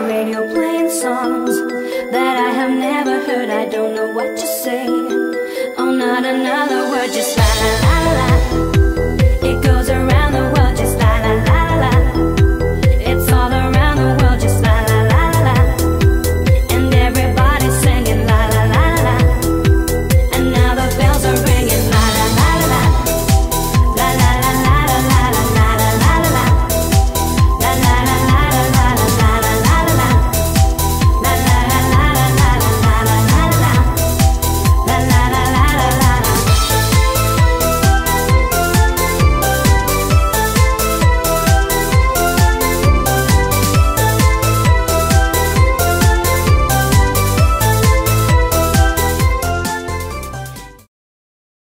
radio playing songs that I have never heard. I don't know what to say. Oh, not another word, just la la la la.